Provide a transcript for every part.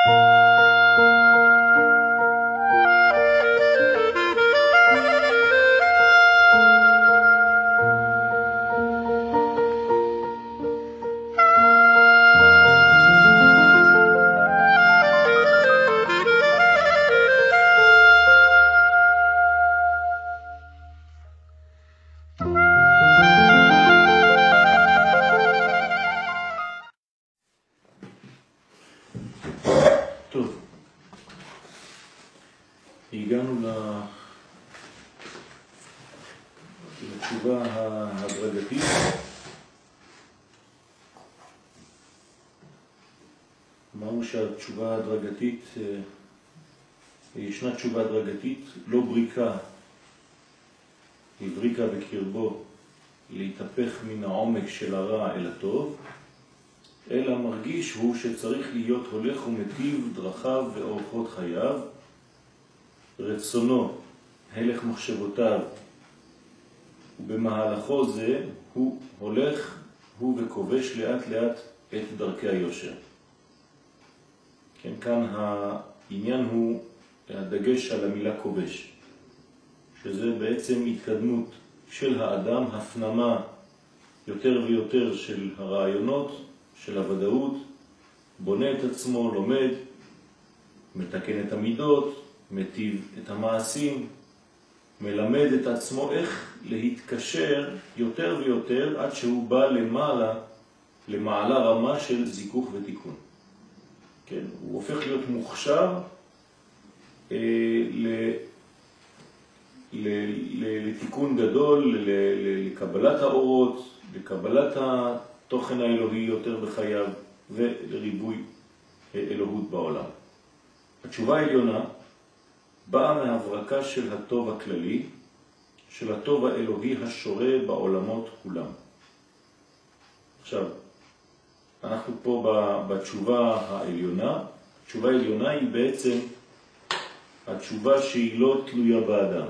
הגענו לתשובה ההדרגתית. אמרנו שהתשובה ההדרגתית, ישנה תשובה הדרגתית, לא בריקה, היא בריקה בקרבו להתהפך מן העומק של הרע אל הטוב, אלא מרגיש הוא שצריך להיות הולך ומטיב דרכיו ואורחות חייו, רצונו, הלך מחשבותיו, ובמהלכו זה הוא הולך, הוא וכובש לאט לאט את דרכי היושר. כן, כאן העניין הוא הדגש על המילה כובש, שזה בעצם התקדמות של האדם, הפנמה יותר ויותר של הרעיונות, של הוודאות, בונה את עצמו, לומד, מתקן את המידות, מטיב את המעשים, מלמד את עצמו איך להתקשר יותר ויותר עד שהוא בא למעלה רמה של זיכוך ותיקון. כן, הוא הופך להיות מוכשר לתיקון גדול, לקבלת האורות, לקבלת התוכן האלוהי יותר בחייו ולריבוי אלוהות בעולם. התשובה העליונה באה מהברקה של הטוב הכללי, של הטוב האלוהי השורה בעולמות כולם. עכשיו, אנחנו פה בתשובה העליונה. התשובה העליונה היא בעצם התשובה שהיא לא תלויה באדם.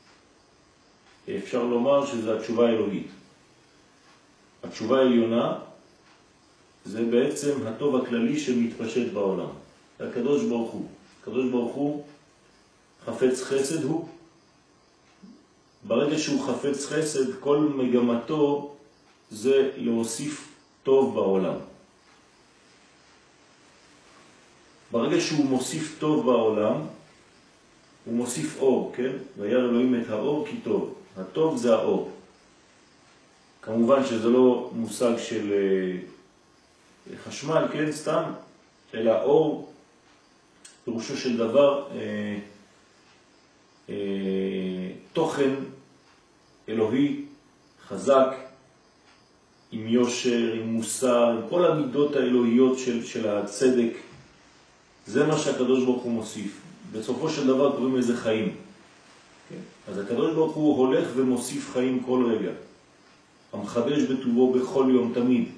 אפשר לומר שזו התשובה האלוהית. התשובה העליונה זה בעצם הטוב הכללי שמתפשט בעולם. הקדוש ברוך הוא. הקדוש ברוך הוא חפץ חסד הוא. ברגע שהוא חפץ חסד, כל מגמתו זה להוסיף טוב בעולם. ברגע שהוא מוסיף טוב בעולם, הוא מוסיף אור, כן? וירא אלוהים את האור כי טוב. הטוב זה האור. כמובן שזה לא מושג של חשמל, כן? סתם, אלא אור, פירושו של דבר, תוכן אלוהי חזק, עם יושר, עם מוסר, עם כל המידות האלוהיות של הצדק. זה מה שהקדוש ברוך הוא מוסיף. בסופו של דבר קוראים לזה חיים. אז הקדוש ברוך הוא הולך ומוסיף חיים כל רגע. המחדש בטובו בכל יום תמיד.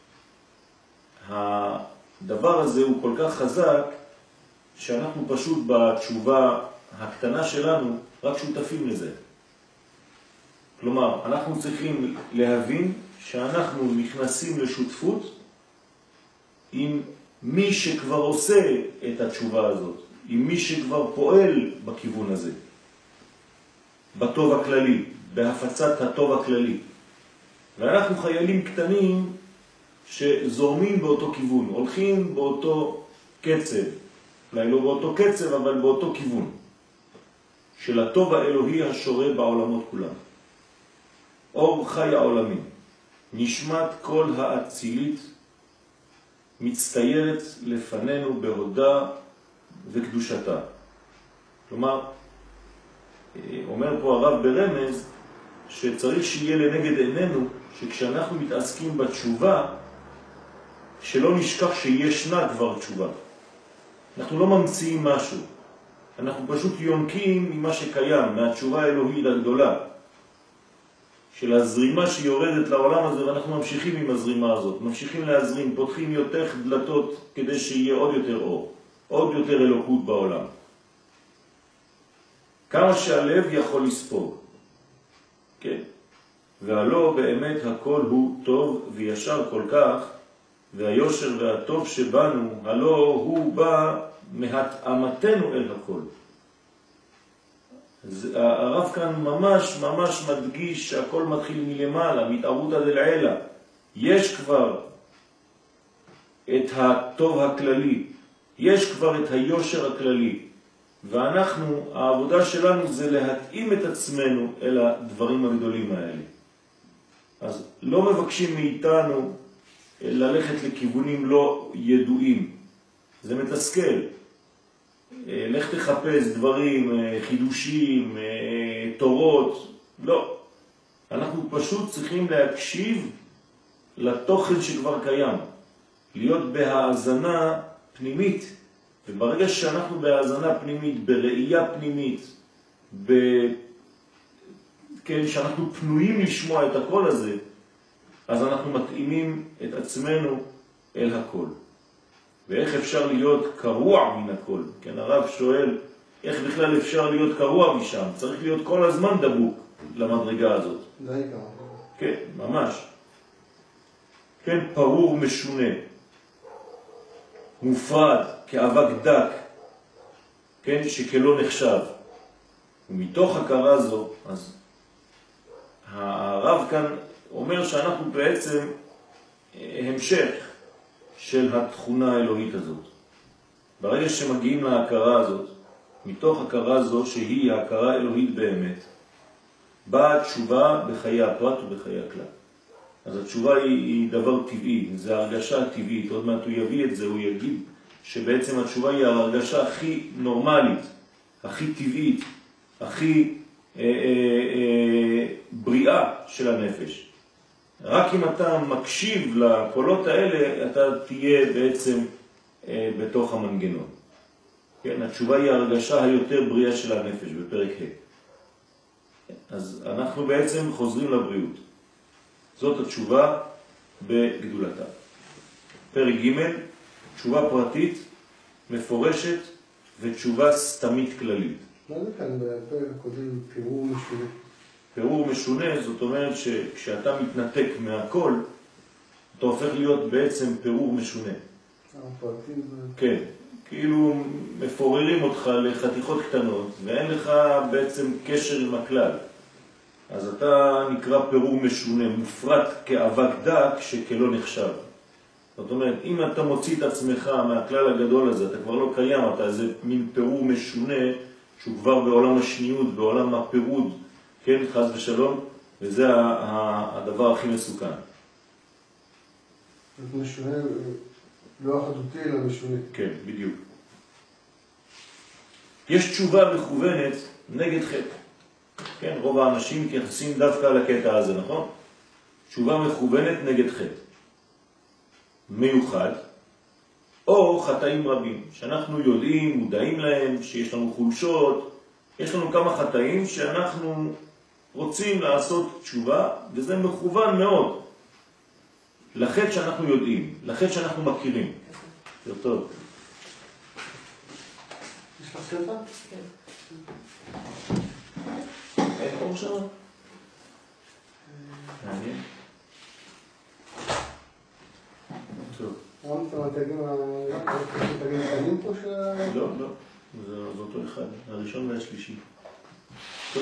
הדבר הזה הוא כל כך חזק שאנחנו פשוט בתשובה הקטנה שלנו רק שותפים לזה. כלומר, אנחנו צריכים להבין שאנחנו נכנסים לשותפות עם מי שכבר עושה את התשובה הזאת, עם מי שכבר פועל בכיוון הזה, בטוב הכללי, בהפצת הטוב הכללי. ואנחנו חיילים קטנים שזורמים באותו כיוון, הולכים באותו קצב, אולי לא באותו קצב, אבל באותו כיוון, של הטוב האלוהי השורה בעולמות כולם. אור חי העולמים, נשמת כל האצילית, מצטיירת לפנינו בהודעה וקדושתה. כלומר, אומר פה הרב ברמז, שצריך שיהיה לנגד עינינו, שכשאנחנו מתעסקים בתשובה, שלא נשכח שישנה כבר תשובה. אנחנו לא ממציאים משהו, אנחנו פשוט יונקים ממה שקיים, מהתשובה האלוהית הגדולה, של הזרימה שיורדת לעולם הזה, ואנחנו ממשיכים עם הזרימה הזאת, ממשיכים להזרים, פותחים יותר דלתות כדי שיהיה עוד יותר אור, עוד יותר אלוקות בעולם. כמה שהלב יכול לספוג, כן? והלא באמת הכל הוא טוב וישר כל כך, והיושר והטוב שבנו, הלא הוא בא מהתאמתנו אל הכל. הרב כאן ממש מדגיש שהכל מתחיל מלמעלה, מתערותא דלעילא. יש כבר את הטוב הכללי, יש כבר את היושר הכללי, ואנחנו, העבודה שלנו זה להתאים את עצמנו אל הדברים הגדולים האלה. אז לא מבקשים מאיתנו ללכת לכיוונים לא ידועים. זה מתסכל. לך תחפש דברים, חידושים, תורות. לא. אנחנו פשוט צריכים להקשיב לתוכן שכבר קיים. להיות בהאזנה פנימית. וברגע שאנחנו בהאזנה פנימית, בראייה פנימית, כן, שאנחנו פנויים לשמוע את הקול הזה, אז אנחנו מתאימים את עצמנו אל הקול. ואיך אפשר להיות קרוע מן הקול? כן, הרב שואל, איך בכלל אפשר להיות קרוע משם? צריך להיות כל הזמן דבוק למדרגה הזאת. די כמה. כן, ממש. כן, פרור משונה, מופרד, כאבק דק, כן, שכלא נחשב. ומתוך הכרה זו, אז הרב כאן אומר שאנחנו בעצם המשך של התכונה האלוהית הזאת. ברגע שמגיעים להכרה הזאת, מתוך הכרה זו שהיא ההכרה האלוהית באמת, באה התשובה בחיי הפרט ובחיי הכלל. אז התשובה היא דבר טבעי, זה הרגשה טבעית. עוד מעט הוא יביא את זה, הוא יגיד שבעצם התשובה היא ההרגשה הכי נורמלית, הכי טבעית, הכי בריאה של הנפש. רק אם אתה מקשיב לקולות האלה, אתה תהיה בעצם בתוך המנגנון. כן, התשובה היא ההרגשה היותר בריאה של הנפש בפרק ה'. אז אנחנו בעצם חוזרים לבריאות. זאת התשובה בגדולתה. פרק ג', תשובה פרטית, מפורשת, ותשובה סתמית כללית. מה זה כאן בפרק הקודם פירור משונה? פירור משונה, זאת אומרת שכשאתה מתנתק מהכל, אתה הופך להיות בעצם פירור משונה. הפרטים זה... כן, כאילו מפוררים אותך לחתיכות קטנות, ואין לך בעצם קשר עם הכלל. אז אתה נקרא פירור משונה, מופרט כאבק דק שכלא נחשב. זאת אומרת, אם אתה מוציא את עצמך מהכלל הגדול הזה, אתה כבר לא קיים, אתה איזה מין פירור משונה, שהוא כבר בעולם השניות, בעולם הפירוד, כן, חס ושלום, וזה הדבר הכי מסוכן. זה משונה, לא אחדותי, אלא משונה. כן, בדיוק. יש תשובה מכוונת נגד חטא. כן, רוב האנשים מתייחסים דווקא לקטע הזה, נכון? תשובה מכוונת נגד חטא. מיוחד, או חטאים רבים, שאנחנו יודעים, מודעים להם, שיש לנו חולשות, יש לנו כמה חטאים שאנחנו רוצים לעשות תשובה, וזה מכוון מאוד לחטא שאנחנו יודעים, לחטא שאנחנו מכירים. זה טוב. יש לך ספר? כן. אין אור שם? מעניין. טוב. רמת המתגים הקטנים פה של... לא, לא. זה אותו אחד, הראשון והשלישי. טוב.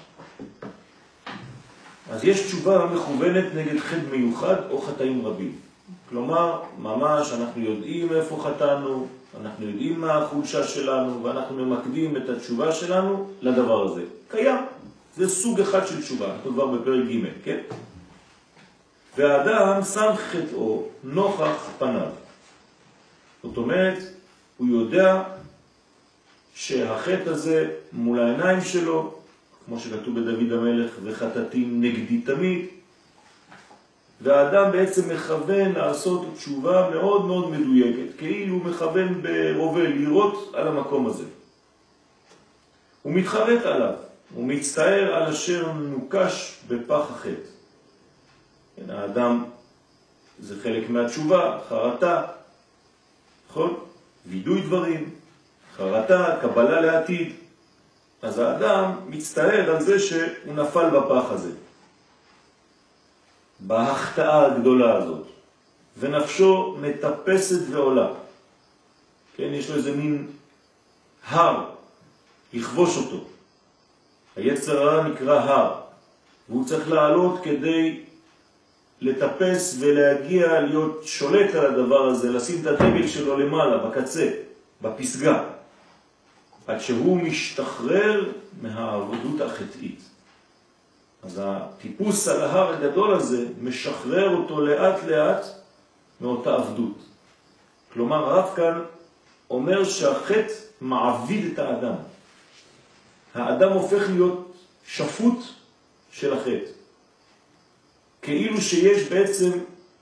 אז יש תשובה מכוונת נגד חטא מיוחד או חטאים רבים. כלומר, ממש אנחנו יודעים איפה חטאנו, אנחנו יודעים מה החולשה שלנו, ואנחנו ממקדים את התשובה שלנו לדבר הזה. קיים. זה סוג אחד של תשובה, אנחנו כבר בפרק ג', כן? והאדם שם חטאו נוכח פניו. זאת אומרת, הוא יודע שהחטא הזה מול העיניים שלו, כמו שכתוב בדוד המלך, וחטאתי נגדי תמיד, והאדם בעצם מכוון לעשות תשובה מאוד מאוד מדויקת, כאילו הוא מכוון ברובה לראות על המקום הזה. הוא מתחרט עליו, הוא מצטער על אשר נוקש בפח החטא. האדם זה חלק מהתשובה, חרטה, נכון? וידוי דברים, חרטה, קבלה לעתיד. אז האדם מצטער על זה שהוא נפל בפח הזה, בהחטאה הגדולה הזאת. ונפשו מטפסת ועולה. כן, יש לו איזה מין הר, לכבוש אותו. היצר הרע נקרא הר, והוא צריך לעלות כדי לטפס ולהגיע להיות שולט על הדבר הזה, לשים את הדגל שלו למעלה, בקצה, בפסגה, עד שהוא משתחרר מהעבדות החטאית. אז הטיפוס על ההר הגדול הזה משחרר אותו לאט לאט מאותה עבדות. כלומר, הרב כאן אומר שהחטא מעביד את האדם. האדם הופך להיות שפוט של החטא. כאילו שיש בעצם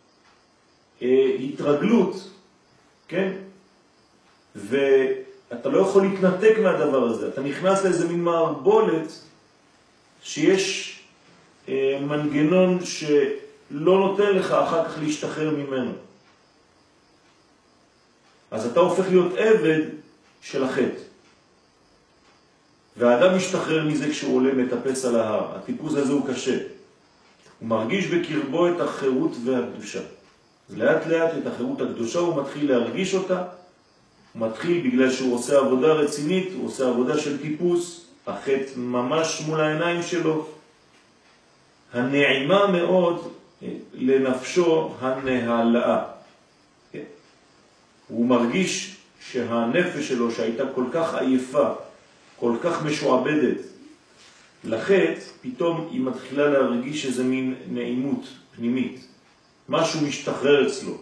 התרגלות, כן? ואתה לא יכול להתנתק מהדבר הזה. אתה נכנס לאיזה מין מערבולת שיש מנגנון שלא נותן לך אחר כך להשתחרר ממנו. אז אתה הופך להיות עבד של החטא. והאדם משתחרר מזה כשהוא עולה מטפס על ההר. הטיפוס הזה הוא קשה. הוא מרגיש בקרבו את החירות והקדושה. אז לאט לאט את החירות הקדושה הוא מתחיל להרגיש אותה. הוא מתחיל בגלל שהוא עושה עבודה רצינית, הוא עושה עבודה של טיפוס, החטא ממש מול העיניים שלו. הנעימה מאוד לנפשו הנהלאה. הוא מרגיש שהנפש שלו שהייתה כל כך עייפה, כל כך משועבדת לחטא, פתאום היא מתחילה להרגיש איזה מין נעימות פנימית. משהו משתחרר אצלו.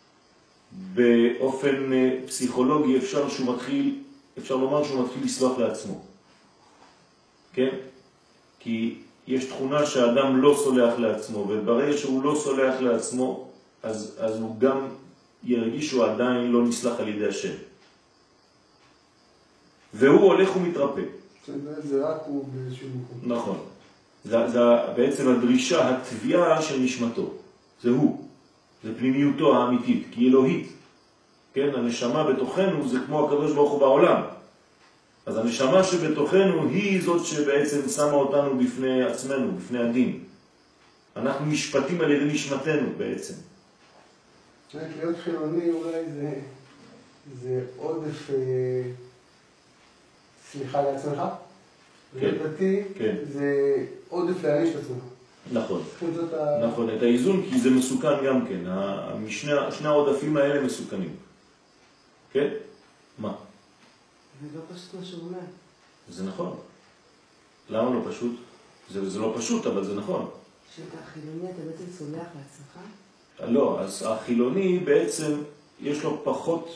באופן פסיכולוגי אפשר לומר שהוא מתחיל לסלוח לעצמו. כן? כי יש תכונה שהאדם לא סולח לעצמו, וברגע שהוא לא סולח לעצמו, אז הוא גם ירגיש שהוא עדיין לא נסלח על ידי השם. והוא הולך ומתרפא. זה רק הוא באיזשהו מקום. נכון. זה בעצם הדרישה, התביעה של נשמתו. זה הוא. זה פנימיותו האמיתית, כי אלוהית. כן, הנשמה בתוכנו זה כמו הקדוש ברוך הוא בעולם. אז הנשמה שבתוכנו היא זאת שבעצם שמה אותנו בפני עצמנו, בפני הדין. אנחנו משפטים על ידי נשמתנו בעצם. להיות חילוני אולי זה עודף סליחה לעצמך. כן. דתי זה עודף להעניש את עצמך. נכון. נכון, את האיזון, כי זה מסוכן גם כן. שני העודפים האלה מסוכנים. כן? מה? זה לא פשוט מה שאומר. זה נכון. למה לא פשוט? זה לא פשוט, אבל זה נכון. שאתה החילוני, אתה בעצם סולח לעצמך? לא, אז החילוני בעצם יש לו פחות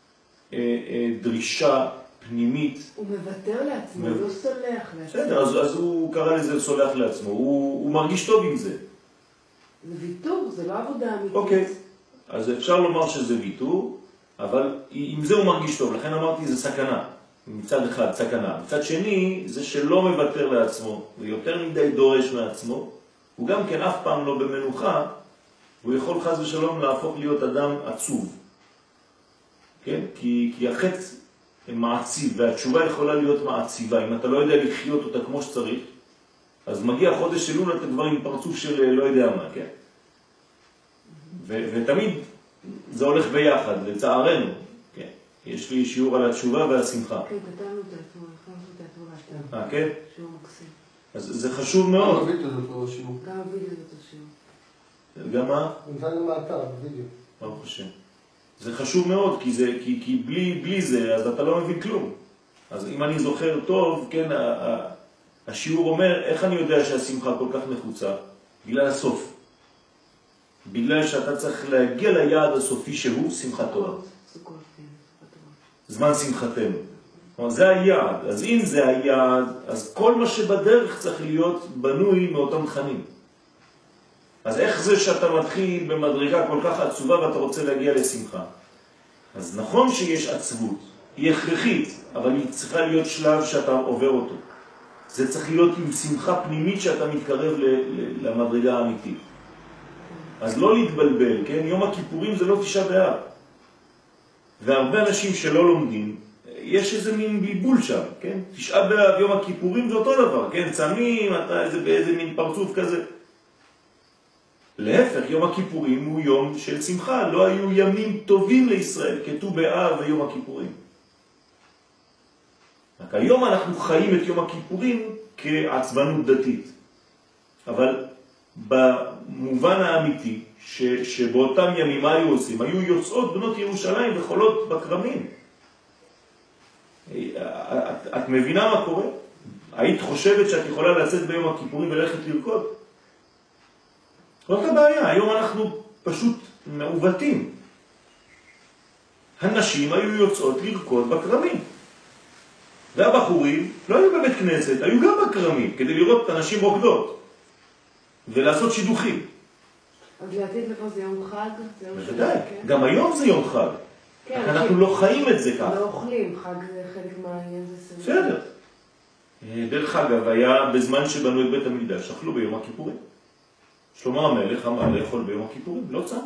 דרישה פנימית. הוא מוותר לעצמו, הוא לא סולח לעצמו. בסדר, אז הוא קרא לזה סולח לעצמו, הוא מרגיש טוב עם זה. זה ויתור, זה לא עבודה אמיתית. אוקיי, אז אפשר לומר שזה ויתור, אבל עם זה הוא מרגיש טוב, לכן אמרתי זה סכנה. מצד אחד סכנה. מצד שני, זה שלא מוותר לעצמו, ויותר מדי דורש מעצמו, הוא גם כן אף פעם לא במנוחה, הוא יכול חס ושלום להפוך להיות אדם עצוב. כן? כי החטא מעציב, והתשובה יכולה להיות מעציבה. אם אתה לא יודע לחיות אותה כמו שצריך, אז מגיע חודש אלול, אתה כבר עם פרצוף של לא יודע מה, כן? ותמיד זה הולך ביחד, לצערנו. כן? יש לי שיעור על התשובה והשמחה. כן, כתבנו את התורה, כן? שיעור מקסים. אז זה חשוב מאוד. גם הווידאו זה אותו שיעור. גם הווידאו זה אותו שיעור. גם מה? נמצא גם באתר, בווידאו. ברוך השם. זה חשוב מאוד, כי בלי זה, אז אתה לא מבין כלום. אז אם אני זוכר טוב, כן, השיעור אומר, איך אני יודע שהשמחה כל כך נחוצה? בגלל הסוף. בגלל שאתה צריך להגיע ליעד הסופי שהוא שמחת תורה. סוכות, כן, זמן שמחתנו. זה היעד. אז אם זה היעד, אז כל מה שבדרך צריך להיות בנוי מאותם תכנים. אז איך זה שאתה מתחיל במדרגה כל כך עצובה ואתה רוצה להגיע לשמחה? אז נכון שיש עצבות, היא הכרחית, אבל היא צריכה להיות שלב שאתה עובר אותו. זה צריך להיות עם שמחה פנימית שאתה מתקרב למדרגה האמיתית. אז לא להתבלבל, כן? יום הכיפורים זה לא תשעה באב. והרבה אנשים שלא לומדים, יש איזה מין בלבול שם, כן? תשעה באב, יום הכיפורים זה אותו דבר, כן? צמים, אתה באיזה מין פרצוף כזה. להפך, יום הכיפורים הוא יום של שמחה, לא היו ימים טובים לישראל, כתוב באב ויום הכיפורים. רק היום אנחנו חיים את יום הכיפורים כעצבנות דתית. אבל במובן האמיתי, שבאותם ימים מה היו עושים? היו יוצאות בנות ירושלים וחולות בקרמים. את מבינה מה קורה? היית חושבת שאת יכולה לצאת ביום הכיפורים וללכת לרקוד? זאת הבעיה, היום אנחנו פשוט מעוותים. הנשים היו יוצאות לרקוד בקרמים. והבחורים לא היו בבית כנסת, היו גם בקרמים, כדי לראות את הנשים רוקדות ולעשות שידוכים. אז לעתיד לפה זה יום חג? בוודאי, גם היום זה יום חג. אנחנו לא חיים את זה ככה. לא אוכלים, חג זה חלק מהעניין, זה בסדר. דרך אגב, היה בזמן שבנו את בית המקדש, אכלו ביום הכיפורים. שלמה המלך אמר לאכול ביום הכיפורים, לא צם.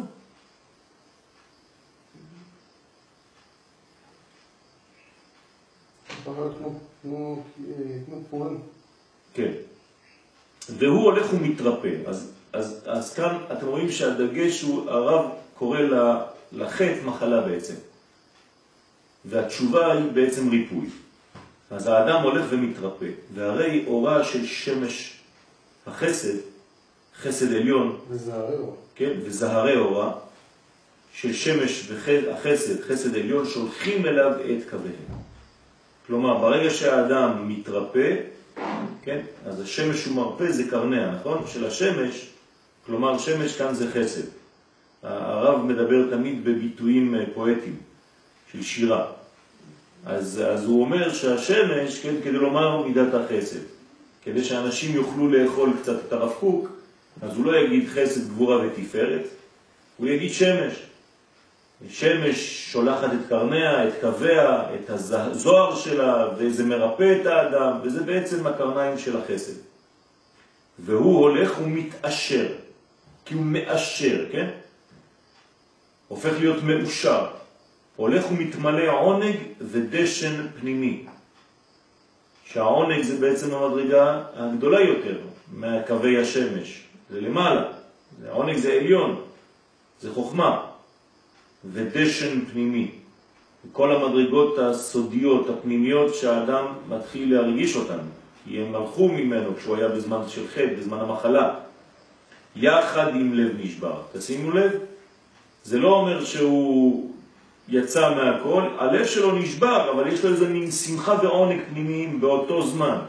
כמו פורים. כן. והוא הולך ומתרפא. אז כאן אתם רואים שהדגש הוא, הרב קורא לחטא מחלה בעצם. והתשובה היא בעצם ריפוי. אז האדם הולך ומתרפא. והרי אורה של שמש החסד, חסד עליון, וזהרי אורה. כן, וזהרי אורה של שמש והחסד, חסד עליון, שולחים אליו את קוויהם. כלומר, ברגע שהאדם מתרפא, כן, אז השמש הוא מרפא, זה קרניה, נכון? של השמש, כלומר, שמש כאן זה חסד. הרב מדבר תמיד בביטויים פואטיים של שירה. אז הוא אומר שהשמש, כן, כדי לומר מידת החסד, כדי שאנשים יוכלו לאכול קצת את הרב קוק, אז הוא לא יגיד חסד, גבורה ותפארת, הוא יגיד שמש. שמש שולחת את קרניה, את קוויה, את הזוהר שלה, וזה מרפא את האדם, וזה בעצם הקרניים של החסד. והוא הולך ומתאשר, כי הוא מאשר, כן? הופך להיות מאושר. הולך ומתמלא עונג ודשן פנימי. שהעונג זה בעצם המדרגה הגדולה יותר מהקווי השמש. זה למעלה. העונג זה עליון. זה חוכמה. ודשן פנימי. כל המדרגות הסודיות, הפנימיות שהאדם מתחיל להרגיש אותן. כי הם הלכו ממנו כשהוא היה בזמן של חטא, בזמן המחלה. יחד עם לב נשבר. תשימו לב, זה לא אומר שהוא יצא מהכל, הלב שלו נשבר, אבל יש לו איזה מין שמחה ועונג פנימיים באותו זמן.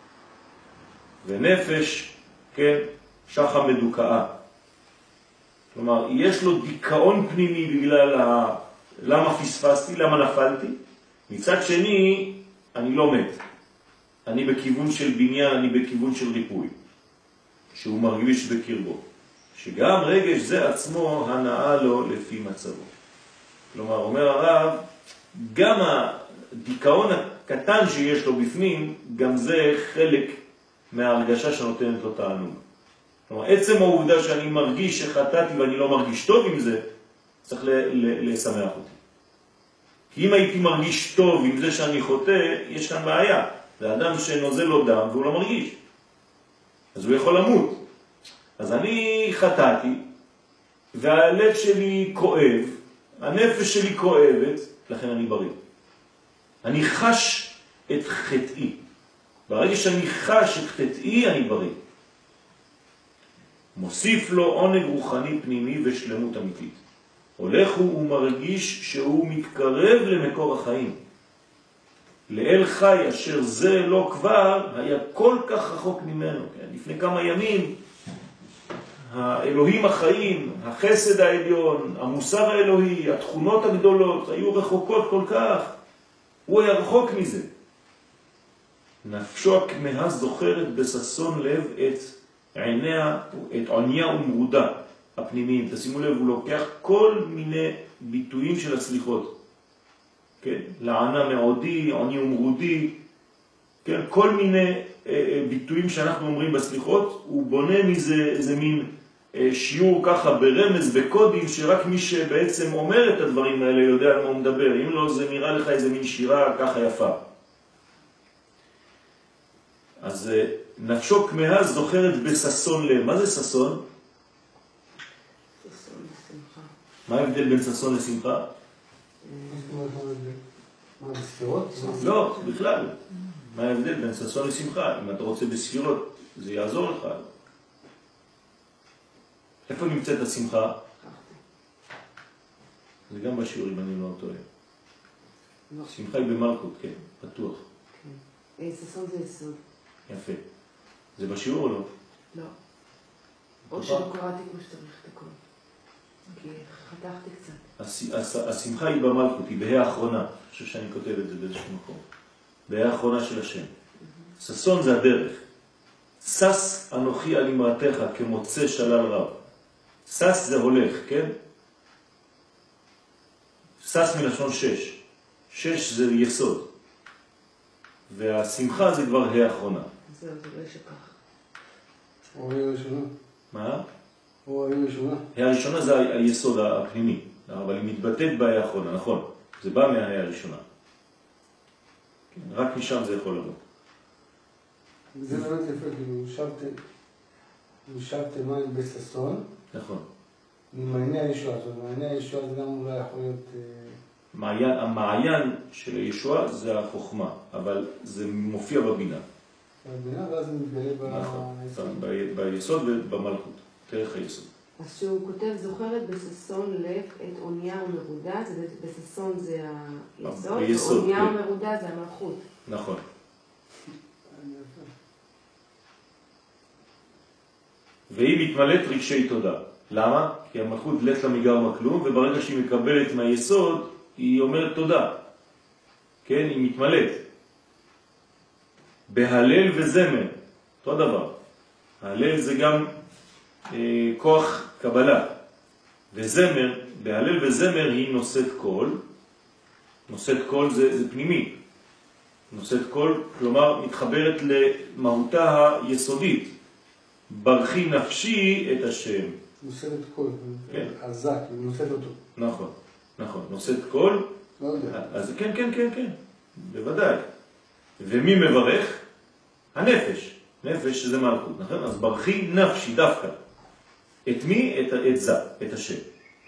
ונפש, כן, שחה מדוכאה. כלומר, יש לו דיכאון פנימי בגלל למה פספסתי, למה נפלתי. מצד שני, אני לא מת. אני בכיוון של בניין, אני בכיוון של ריפוי. שהוא מרגיש בקרבו. שגם רגש זה עצמו הנאה לו לפי מצבו. כלומר, אומר הרב, גם הדיכאון הקטן שיש לו בפנים, גם זה חלק מההרגשה שנותנת לו תענוג. כלומר, עצם העובדה שאני מרגיש שחטאתי ואני לא מרגיש טוב עם זה, צריך לשמח אותי. כי אם הייתי מרגיש טוב עם זה שאני חוטא, יש כאן בעיה. זה אדם שנוזל לו דם והוא לא מרגיש. אז הוא יכול למות. אז אני חטאתי, והלב שלי כואב, הנפש שלי כואבת, לכן אני בריא. אני חש את חטאי. ברגע שאני חש את חטאי, אני בריא. מוסיף לו עונג רוחני פנימי ושלמות אמיתית. הולך הוא ומרגיש שהוא מתקרב למקור החיים. לאל חי אשר זה לא כבר היה כל כך רחוק ממנו. כן? לפני כמה ימים האלוהים החיים, החסד העליון, המוסר האלוהי, התכונות הגדולות היו רחוקות כל כך. הוא היה רחוק מזה. נפשו הכמהה זוכרת בססון לב את עיניה, את עוניה ומרודה הפנימיים. תשימו לב, הוא לוקח כל מיני ביטויים של הסליחות. כן? לענה מעודי, עוני ומרודי, כן? כל מיני ביטויים שאנחנו אומרים בסליחות, הוא בונה מזה איזה מין שיעור ככה ברמז, בקודים, שרק מי שבעצם אומר את הדברים האלה יודע על מה הוא מדבר. אם לא, זה נראה לך איזה מין שירה ככה יפה. אז נפשו כמהה זוכרת בססון לב. מה זה ססון? מה ההבדל בין ששון לשמחה? מה, בספירות? לא, בכלל. מה ההבדל בין ששון לשמחה? אם אתה רוצה בספירות, זה יעזור לך. איפה נמצאת השמחה? זה גם בשיעורים, אני לא טועה. שמחה היא במלכות, כן, פתוח. ששון זה יסוד. יפה. זה בשיעור או לא? לא. או שלא קראתי כמו שצריך את הכל. כי חתכתי קצת. השמחה היא במלכות, היא בה"א האחרונה. אני חושב שאני כותב את זה באיזשהו מקום. בה"א האחרונה של השם. ששון זה הדרך. סס אנוכי על אמרתך כמוצא שלל רב. סס זה הולך, כן? סס מלשון שש. שש זה יסוד. והשמחה זה כבר ה' האחרונה. זהו, זה לא שכך. או ה' הראשונה. מה? או ה' הראשונה. ה' הראשונה זה היסוד הפנימי, אבל היא מתבטאת בה' האחרונה, נכון. זה בא מהה' הראשונה. רק משם זה יכול לבוא. זה באמת יפה, כאילו, ישבתם מים בששון. נכון. ממעייני הישועה, זאת אומרת, מעייני הישועה זה גם אולי יכול להיות... המעיין של הישועה זה החוכמה, אבל זה מופיע בבינה. בבינה, ואז זה מתגלה נכון, ביסוד ובמלכות, דרך היסוד. אז שהוא כותב, זוכרת בששון לב את עוניה ומרודה, בששון זה היסוד, ועוניה ומרודה זה המלכות. נכון. והיא מתמלאת רגשי תודה. למה? כי המלכות דלת לה מגרמה כלום, וברגע שהיא מקבלת מהיסוד, היא אומרת תודה. כן? היא מתמלאת. בהלל וזמר, אותו דבר. ההלל זה גם כוח קבלה. וזמר, בהלל וזמר היא נושאת קול. נושאת קול זה פנימי. נושאת קול, כלומר, מתחברת למהותה היסודית. ברכי נפשי את השם. נושאת קול, כן. עזק, היא נושאת אותו. נכון, נכון. נושאת קול. לא יודע. אז כן, כן, כן, כן. בוודאי. ומי מברך? הנפש. נפש זה מלכות, נכון? אז ברכי נפשי דווקא. את מי? את זה, את השם.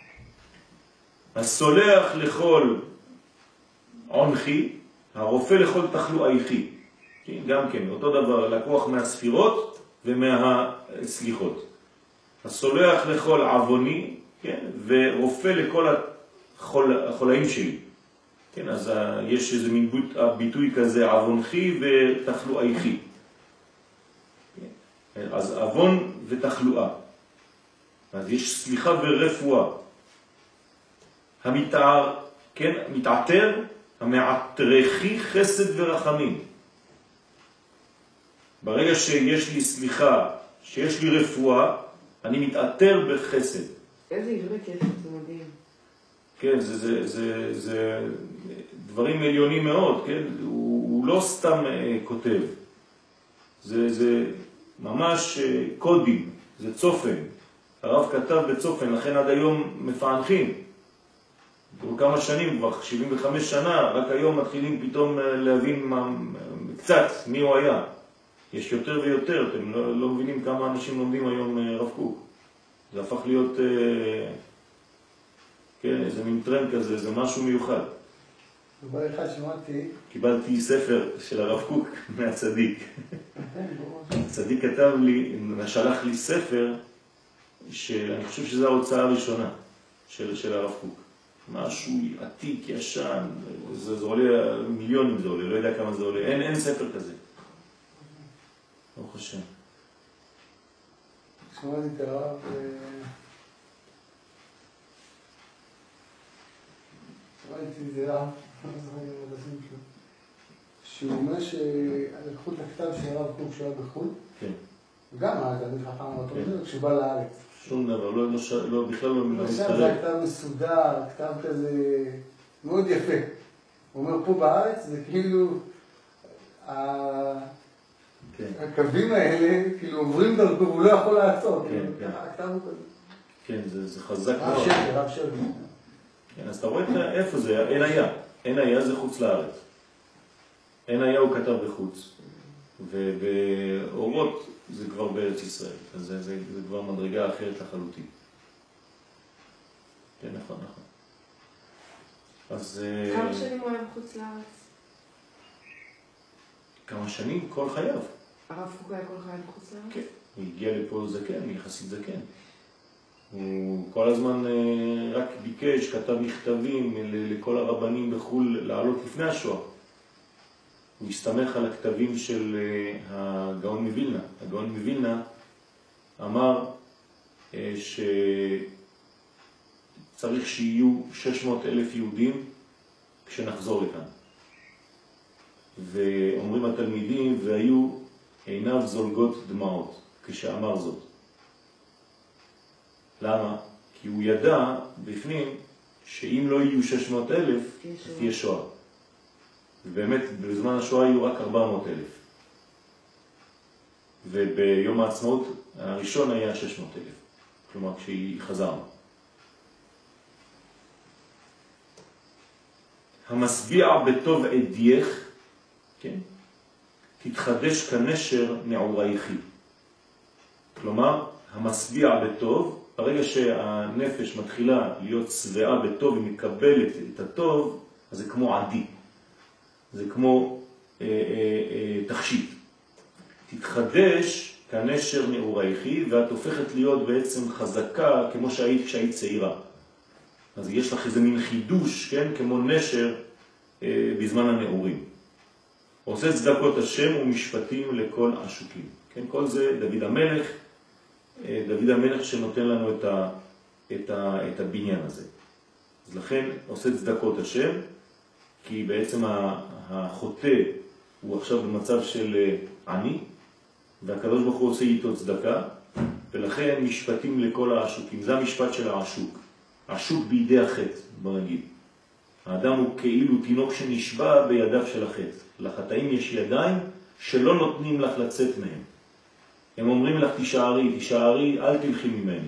הסולח לכל עונכי, הרופא לכל תחלואיכי. גם כן, אותו דבר, לקוח מהספירות ומהסליחות. הסולח לכל עווני, כן? ורופא לכל החולאים שלי. כן, אז יש איזה מין ביטוי כזה, עוונכי ותחלואיכי. אז עוון ותחלואה. אז יש סליחה ורפואה. המתער, כן, מתעתר, המעטרכי חסד ורחמים. ברגע שיש לי סליחה, שיש לי רפואה, אני מתעתר בחסד. איזה עברית יש, זה מדהים. כן, זה דברים עליונים מאוד, כן? הוא לא סתם כותב. זה ממש קודים, זה צופן. הרב כתב בצופן, לכן עד היום מפענחים. כבר כמה שנים, כבר 75 שנה, רק היום מתחילים פתאום להבין קצת מי הוא היה. יש יותר ויותר, אתם לא מבינים כמה אנשים לומדים היום רב קוק. זה הפך להיות, כן, איזה מין טרנד כזה, זה משהו מיוחד. דבר אחד שמעתי... קיבלתי ספר של הרב קוק מהצדיק. הצדיק כתב לי, שלח לי ספר, שאני חושב שזו ההוצאה הראשונה של הרב קוק. משהו עתיק, ישן, זה עולה מיליונים, זה עולה, לא יודע כמה זה עולה, אין ספר כזה. לא חושב. שמעתי את הרב... ראיתי את זה רב, שהוא אומר שלקחו את הכתב של הרב קוק שהיה בחו"ל, וגם התלמיד חכם אותו דבר, כשהוא בא לארץ. שום דבר, בכלל לא עכשיו זה הכתב מסודר, כתב כזה מאוד יפה. הוא אומר, פה בארץ זה כאילו... הקווים האלה, כאילו עוברים דרכו, והוא לא יכול לעצור. הכתב הוא כזה. כן, זה חזק מאוד. רב שרבי. כן, אז אתה רואה איפה זה? אין היה. אין היה זה חוץ לארץ. אין היה הוא כתב בחוץ. ובאורות זה כבר בארץ ישראל. אז זה כבר מדרגה אחרת לחלוטין. כן, נכון. אז... כמה שנים הוא היה בחוץ לארץ? כמה שנים? כל חייו. הרב קוק היה כל חייו בחוץ לארץ? כן, הוא הגיע לפה זקן, יחסית זקן. הוא כל הזמן רק ביקש, כתב מכתבים לכל הרבנים בחול לעלות לפני השואה. הוא הסתמך על הכתבים של הגאון מווילנה. הגאון מווילנה אמר שצריך שיהיו 600,000 יהודים כשנחזור לכאן. ואומרים התלמידים, והיו עיניו זולגות דמעות כשאמר זאת. למה? כי הוא ידע בפנים שאם לא יהיו 600,000 תהיה שואה. ובאמת בזמן השואה היו רק 400,000. וביום העצמאות הראשון היה 600,000. כלומר כשהיא חזרה. המשביע בטוב עדייך, כן? תתחדש כנשר נעורייכי. כלומר, המשביע בטוב, ברגע שהנפש מתחילה להיות שבעה בטוב ומקבלת את הטוב, אז זה כמו עדי. זה כמו תכשיט. תתחדש כנשר נעורייכי, ואת הופכת להיות בעצם חזקה כמו שהיית כשהיית צעירה. אז יש לך איזה מין חידוש, כן? כמו נשר בזמן הנעורים. עושה צדקות השם ומשפטים לכל עשוקים. כן? כל זה דוד המלך, שנותן לנו את הבניין הזה. אז לכן עושה צדקות השם, כי בעצם החוטא הוא עכשיו במצב של עני, והקדוש ברוך הוא עושה איתו צדקה, ולכן משפטים לכל העשוקים. זה המשפט של העשוק. עשוק בידי החטא, בוא נגיד. האדם הוא כאילו תינוק שנשבע בידיו של החטא. לחטאים יש ידיים שלא נותנים לך לצאת מהם. הם אומרים לך תישארי, אל תלכי ממני.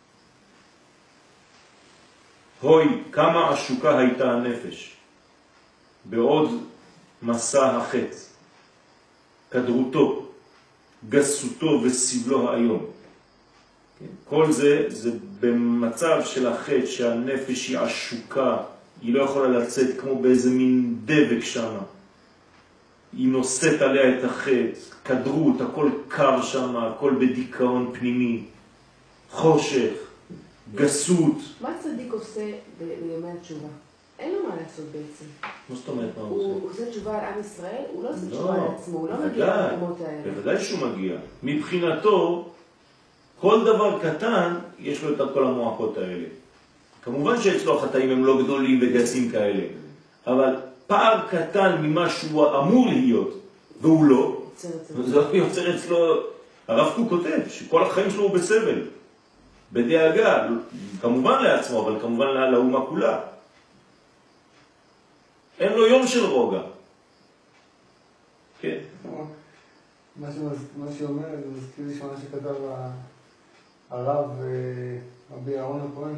הוי, כמה עשוקה הייתה הנפש בעוד מסע החטא, כדרותו, גסותו וסבלו היום. כל זה במצב של החטא שהנפש היא עשוקה, היא לא יכולה לצאת כמו באיזה מין דבק שם. היא נושאת עליה את החטא, כדרות, הכל קר שם, הכל בדיכאון פנימי, חושך, גסות. מה צדיק עושה בימי התשובה? אין לו מה לעשות בעצם. מה זאת אומרת מה הוא עושה? הוא עושה תשובה על עם ישראל, הוא לא עושה תשובה על עצמו, הוא לא מגיע למקומות האלה. בוודאי שהוא מגיע. מבחינתו, כל דבר קטן יש לו את כל המועקות האלה. כמובן שאצלו החטאים הם לא גדולים וגסים כאלה, אבל פער קטן ממה שהוא אמור להיות, והוא לא, זה יוצר אצלו, הרב קוק כותב שכל החיים שלו הוא בסבל, בדאגה, כמובן לעצמו, אבל כמובן לאומה כולה. אין לו יום של רוגע. כן. מה שאומר, זה מזכיר לי שמה שכתב הרב רבי אהרון הכהן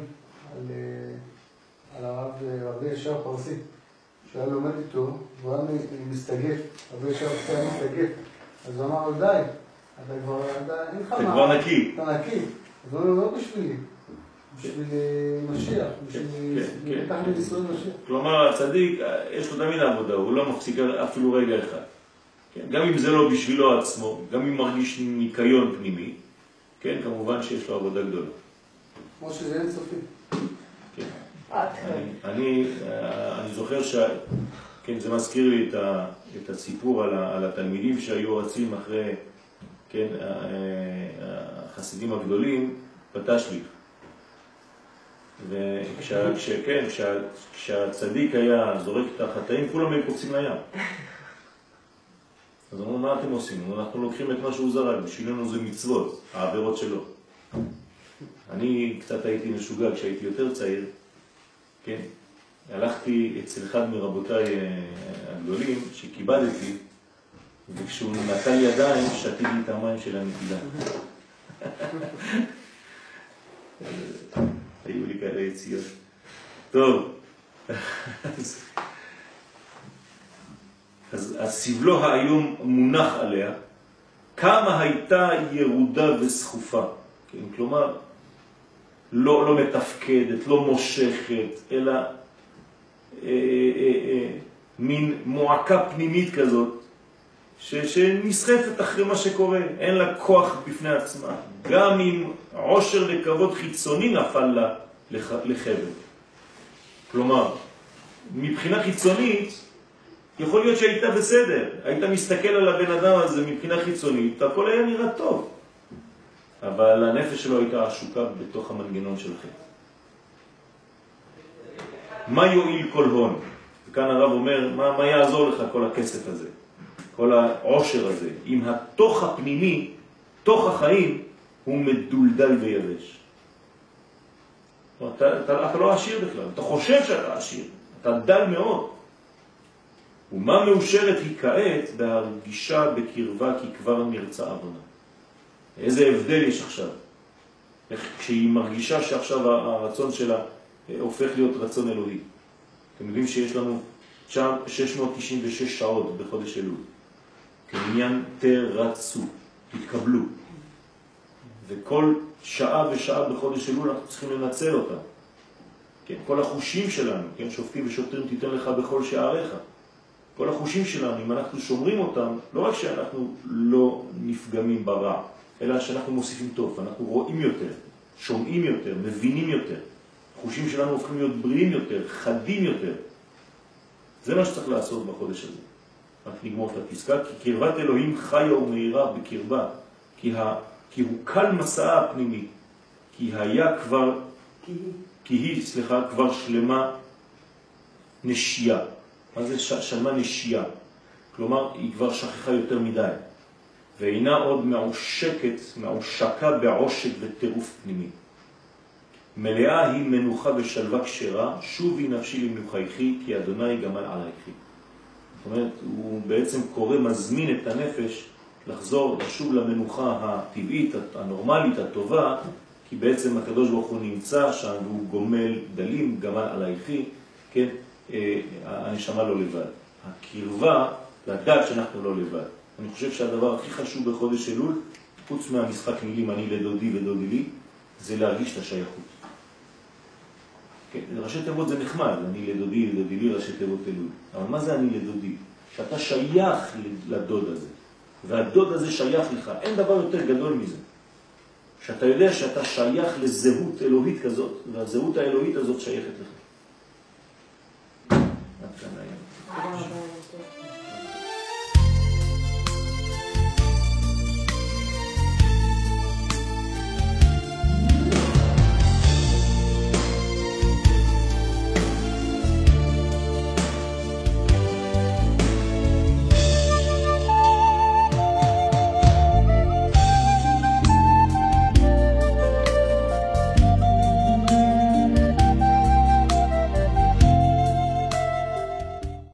על הרב רבי ישר פרסי, שהיה לומד איתו, והוא היה מסתגף, רבי ישר פרסי היה מסתגף, אז הוא אמר לו, די, אתה כבר, אין לך מה, אתה כבר נקי. אתה נקי. אז הוא אומר, לא בשבילי, בשביל משיח, בשביל מתחת לישראל משיח. כלומר, הצדיק, יש לו תמיד עבודה, הוא לא מפסיק אפילו רגע אחד. גם אם זה לא בשבילו עצמו, גם אם מרגיש ניקיון פנימי, כן, כמובן שיש לו עבודה גדולה. כמו שזה אין סופי. כן. אני זוכר כן, זה מזכיר לי את הסיפור על התלמידים שהיו רצים אחרי, כן, החסידים הגדולים בתשליך. וכשהצדיק היה זורק את החטאים, כולם הם קופצים לים. אז אמרו, מה אתם עושים? אנחנו לוקחים את מה שהוא זרק, בשבילנו זה מצוות, העבירות שלו. אני קצת הייתי משוגע כשהייתי יותר צעיר, כן? הלכתי אצל אחד מרבותיי הגדולים שכיבדתי, וכשהוא נתן ידיים, שתיתי את המים של הנטילה. היו לי כאלה יציאות. טוב. אז הסבלו היום מונח עליה, כמה הייתה ירודה וסחופה. כן? כלומר, לא מתפקדת, לא מושכת, אלא מין מועקה פנימית כזאת, שנסחפת אחרי מה שקורה, אין לה כוח בפני עצמה, גם אם עושר וכבוד חיצוני נפל לה לחבל. כלומר, מבחינה חיצונית, יכול להיות שהייתה בסדר, היית מסתכל על הבן אדם הזה מבחינה חיצונית, הכל היה נראה טוב, אבל הנפש שלו הייתה עשוקה בתוך המנגנון של חטא. מה יועיל כל הון? וכאן הרב אומר, מה יעזור לך כל הכסף הזה, כל העושר הזה, אם התוך הפנימי, תוך החיים, הוא מדולדל ויבש. אתה לא עשיר בכלל, אתה חושב שאתה עשיר, אתה דל מאוד. ומה מאושרת היא כעת בהרגישה בקרבה כי כבר נרצה עוונה. איזה הבדל יש עכשיו? כשהיא מרגישה שעכשיו הרצון שלה הופך להיות רצון אלוהי. אתם יודעים שיש לנו 696 שעות בחודש אלול. כעניין תרצו, התקבלו. וכל שעה ושעה בחודש אלול אנחנו צריכים לנצל אותה. כן, כל החושים שלנו, כן, שופטים ושוטרים תיתן לך בכל שעריך. כל החושים שלנו, אם אנחנו שומרים אותם, לא רק שאנחנו לא נפגמים ברע, אלא שאנחנו מוסיפים טוב, אנחנו רואים יותר, שומעים יותר, מבינים יותר. החושים שלנו הופכים להיות בריאים יותר, חדים יותר. זה מה שצריך לעשות בחודש הזה. רק נגמור את הפסקה, כי קרבת אלוהים חיה ומהירה בקרבה, כי הוא קל מסעה הפנימי, כי היא כבר שלמה נשייה. מה זה שלמה נשייה? כלומר, היא כבר שכחה יותר מדי, ואינה עוד מעושקה בעושק וטירוף פנימי. מלאה היא מנוחה ושלווה כשרה, שובי נפשי למנוחייכי, כי אדוני גמל עלייכי. זאת אומרת, הוא בעצם קורא, מזמין את הנפש לשוב למנוחה הטבעית, הנורמלית, הטובה, כי בעצם הקדוש ברוך הוא נמצא שם והוא גומל דלים, גמל עלייכי, כן? הנשמה לא לבד. הקרבה, לדעת שאנחנו לא לבד. אני חושב שהדבר הכי חשוב בחודש אלול, חוץ מהמשחק מילים אני לדודי ודודי לי, זה להרגיש את השייכות. כן, ראשי תיבות זה נחמד, אני לדודי לי, ראשי תיבות אלול. אבל מה זה אני לדודי? שאתה שייך לדוד הזה, והדוד הזה שייך לך. אין דבר יותר גדול מזה. שאתה יודע שאתה שייך לזהות אלוהית כזאת, והזהות האלוהית הזאת שייכת לך. עד כאן